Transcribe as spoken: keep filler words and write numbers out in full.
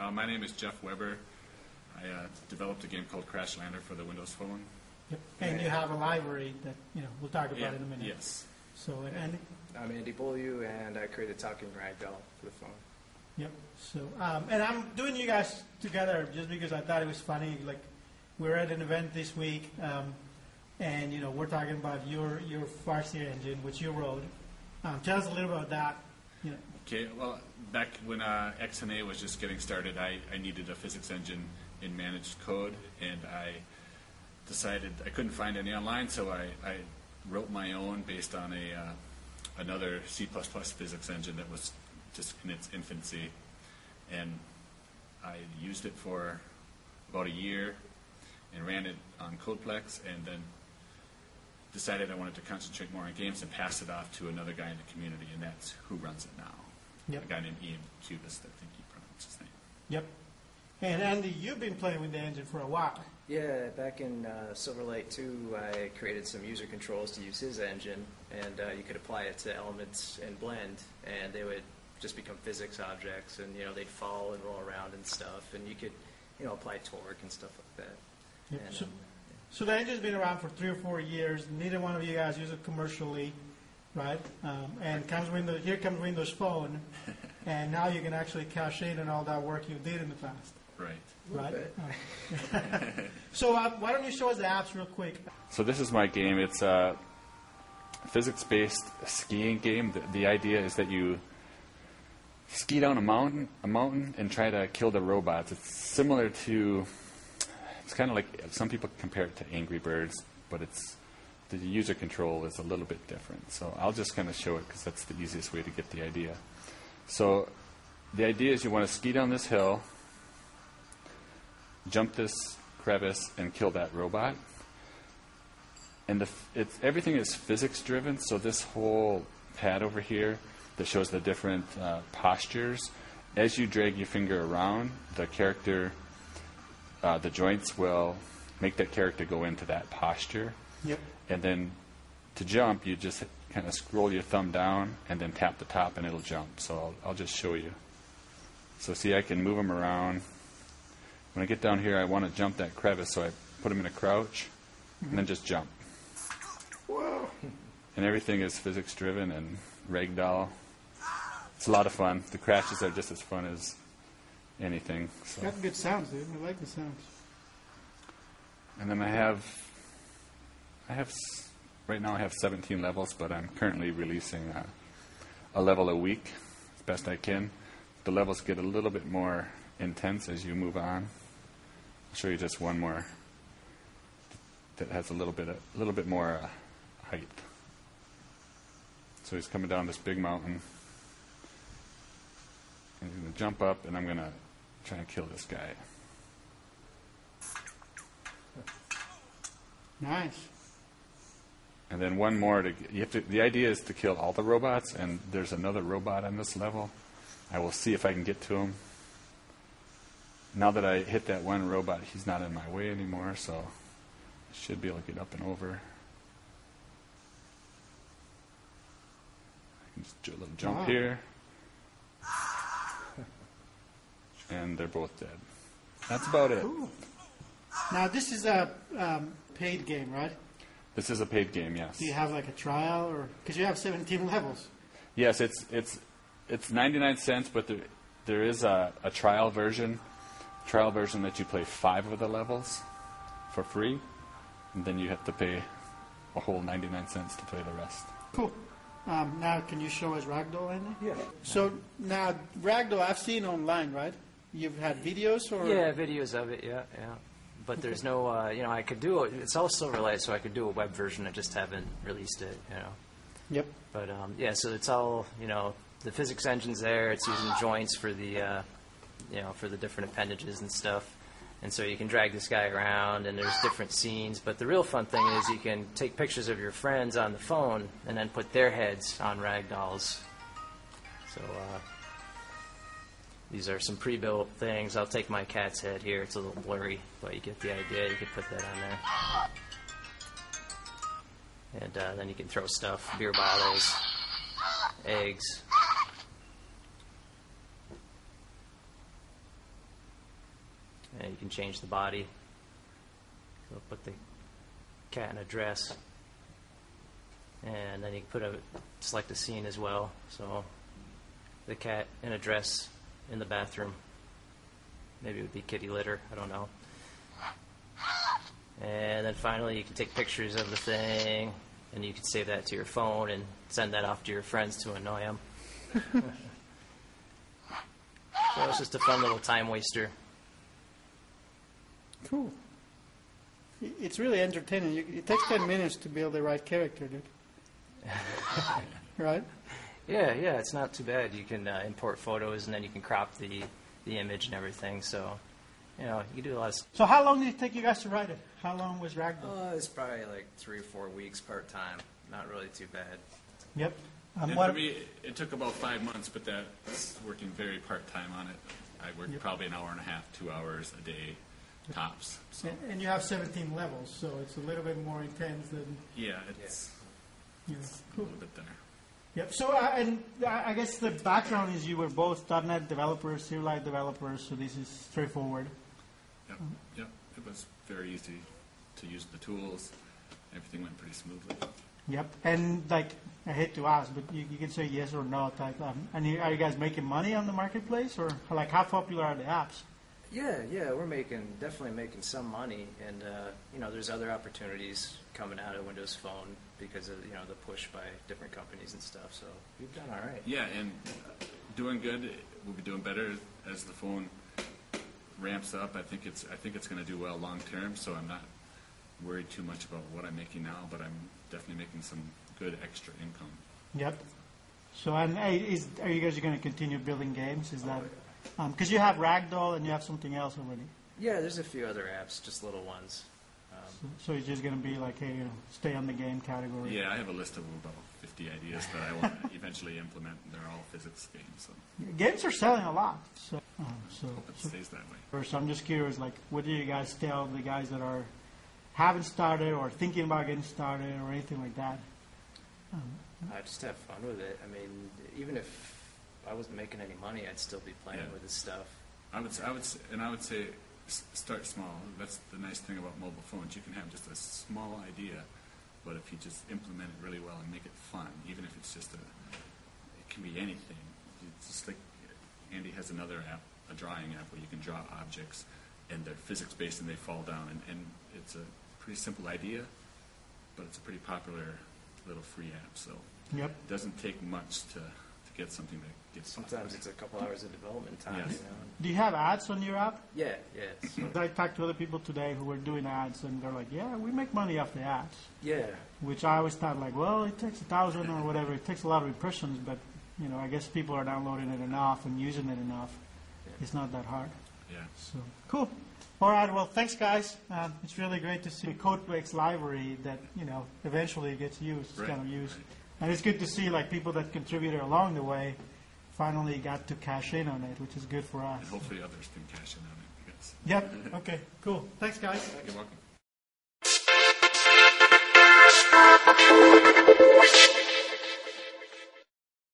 Uh, my name is Jeff Weber. I uh, developed a game called Crash Lander for the Windows Phone. Yep. And you have a library that, you know, we'll talk about Yeah, in a minute. Yes. So, and Andy? I'm Andy Beaulieu, and I created Talking Ragdoll for the phone. Yep. So, um, and I'm doing you guys together just because I thought it was funny. Like, we were at an event this week, um, and, you know, we're talking about your, your Farseer engine, which you wrote. Um, tell us a little about that. You know. Okay, well, back when uh, X N A was just getting started, I, I needed a physics engine in managed code, and I decided I couldn't find any online, so I, I wrote my own based on a uh, another C plus plus physics engine that was just in its infancy, and I used it for about a year and ran it on Codeplex, and then decided I wanted to concentrate more on games and passed it off to another guy in the community, and that's who runs it now. Yep. A guy named Ian Cubist, I think he pronounced his name. Yep. And Andy, you've been playing with the engine for a while. Yeah, back in uh, Silverlight two, I created some user controls to use his engine, and uh, you could apply it to elements in Blend, and they would just become physics objects, and you know they'd fall and roll around and stuff, and you could, you know, apply torque and stuff like that. Yep. And, So, um, so the engine's been around for three or four years. Neither one of you guys use it commercially, right? Um, and comes Windows, here comes Windows Phone, and now you can actually cash in on all that work you did in the past. Right. Right. bit. Uh, so uh, why don't you show us the apps real quick? So this is my game. It's a physics-based skiing game. The, the idea is that you ski down a mountain, a mountain, and try to kill the robots. It's similar to. It's kind of like some people compare it to Angry Birds, but it's the user control is a little bit different. So I'll just kind of show it because that's the easiest way to get the idea. So the idea is you want to ski down this hill, jump this crevice, and kill that robot. And the f- it's, everything is physics-driven, so this whole pad over here that shows the different uh, postures, as you drag your finger around, the character, uh, the joints will make that character go into that posture. Yep. And then to jump, you just kind of scroll your thumb down and then tap the top, and it'll jump. So I'll, I'll just show you. So see, I can move them around. When I get down here, I want to jump that crevice, so I put them in a crouch, mm-hmm. and then just jump. Whoa. And everything is physics-driven and ragdoll. It's a lot of fun. The crashes are just as fun as anything. So. Got good sounds, dude. I like the sounds. And then I have, I have, right now I have seventeen levels, but I'm currently releasing uh, a level a week as best I can. The levels get a little bit more intense as you move on. I'll show you just one more that has a little bit, of, a little bit more uh, height. So he's coming down this big mountain, and he's going to jump up, and I'm going to try and kill this guy. Nice. And then one more to you have to. The idea is to kill all the robots, and there's another robot on this level. I will see if I can get to him. Now that I hit that one robot, he's not in my way anymore, so I should be able to get up and over. I can just do a little jump Wow. here. And they're both dead. That's about it. Cool. Now, this is a um, paid game, right? This is a paid game, yes. Do you have like a trial, or because you have seventeen levels? Yes, it's it's it's ninety-nine cents, but there there is a, a trial version, trial version that you play five of the levels for free, and then you have to pay a whole ninety-nine cents to play the rest. Cool. Um, now, can you show us Ragdoll, Andy? Yeah. So now, Ragdoll, I've seen online, right? You've had videos, or Yeah, videos of it, yeah, yeah. But there's no, uh, you know, I could do it. It's all Silverlight, so I could do a web version. I just haven't released it, you know. Yep. But, um, yeah, so it's all, you know, the physics engine's there. It's using joints for the, uh, you know, for the different appendages and stuff. And so you can drag this guy around, and there's different scenes. But the real fun thing is you can take pictures of your friends on the phone and then put their heads on ragdolls. So, uh... these are some pre-built things. I'll take my cat's head here. It's a little blurry, but you get the idea. You can put that on there. And uh, then you can throw stuff, beer bottles, eggs. and you can change the body. So put the cat in a dress, and then you can put a select a scene as well. So the cat in a dress in the bathroom. Maybe it would be kitty litter. I don't know. And then finally, you can take pictures of the thing, and you can save that to your phone and send that off to your friends to annoy them. So it's just a fun little time waster. Cool. I- It's really entertaining. You, it takes ten minutes to build the right character, dude. Right? Yeah, yeah, it's not too bad. You can uh, import photos, and then you can crop the, the image and everything. So, you know, you can do a lot of stuff. So how long did it take you guys to write it? How long was Ragdoll? Uh, it's probably like three or four weeks part time. Not really too bad. Yep. Um, And what, for me, it took about five months, but that's working very part-time on it. I work Yep. probably an hour and a half, two hours a day, tops. So, and, and you have seventeen levels, so it's a little bit more intense than, yeah, it's you know. a Cool. little bit there. Yep. So, uh, and I I guess the background is you were both .dot net developers, Silverlight developers, so this is straightforward. Yep, yep. It was very easy to use the tools. Everything went pretty smoothly. Yep. And like, I hate to ask, but you, you can say yes or no. Type. Um, and you, are you guys making money on the marketplace, or like how popular are the apps? Yeah, yeah, we're making definitely making some money, and uh, you know, there's other opportunities coming out of Windows Phone because of you know the push by different companies and stuff. So we've done all right. Yeah, and uh, doing good. We'll be doing better as the phone ramps up. I think it's I think it's going to do well long term. So I'm not worried too much about what I'm making now, but I'm definitely making some good extra income. Yep. So, and hey, is are you guys going to continue building games? Is that because you have Ragdoll and you have something else already? Yeah, there's a few other apps, just little ones. Um, So it's just going to be like, hey, you know, stay on the game category. Yeah, I have a list of about fifty ideas that I want to eventually implement. They're all physics games, so Games are selling a lot. So, um, so, hope it so, stays that way. first, I'm just curious, like, what do you guys tell the guys that are haven't started or thinking about getting started or anything like that? I just have fun with it. I mean, even if I wasn't making any money, I'd still be playing Yeah. with this stuff. I would, s- I would, s- and I would say, s- start small. That's the nice thing about mobile phones. You can have just a small idea, but if you just implement it really well and make it fun, even if it's just a, it can be anything. It's just like Andy has another app, a drawing app where you can draw objects, and they're physics based and they fall down, and, and it's a pretty simple idea, but it's a pretty popular little free app. So Yep. it doesn't take much to, to get something that gets Sometimes popular. it's a couple hours of development time. Yes. You know? Do you have ads on your app? Yeah, yeah, so- I talked to other people today who were doing ads, and they're like, "Yeah, we make money off the ads." yeah. Which I always thought, like, well, it takes a thousand or whatever. It takes a lot of impressions, but you know, I guess people are downloading it enough and using it enough. It's not that hard. Yeah. So cool. All right. Well, thanks, guys. Um, it's really great to see the CodeBreaks library that you know eventually gets used. It's Right, kind of used, right. and it's good to see like people that contributed along the way finally got to cash in on it, which is good for us. And hopefully others can cash in on it. Because Yep. Okay. Cool. Thanks, guys. you're welcome.